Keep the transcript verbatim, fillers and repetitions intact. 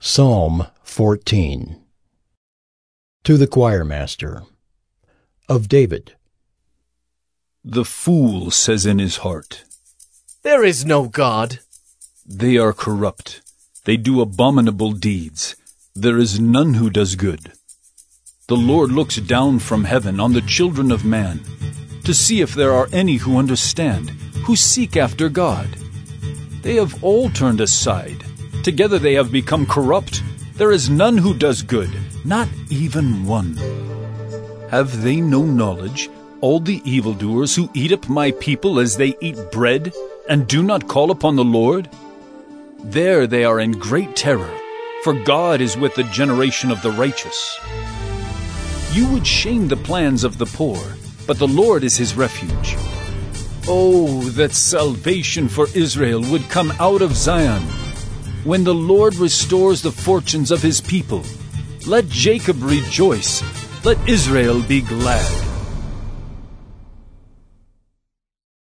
Psalm fourteen. To the choirmaster. Of David. The fool says in his heart, "There is no God." They are corrupt. They do abominable deeds. There is none who does good. The Lord looks down from heaven on the children of man, to see if there are any who understand, who seek after God. They have all turned aside. Together they have become corrupt. There is none who does good, not even one. Have they no knowledge, all the evildoers who eat up my people as they eat bread, and do not call upon the Lord? There they are in great terror, for God is with the generation of the righteous. You would shame the plans of the poor, but the Lord is his refuge. Oh, that salvation for Israel would come out of Zion. When the Lord restores the fortunes of his people, let Jacob rejoice, let Israel be glad.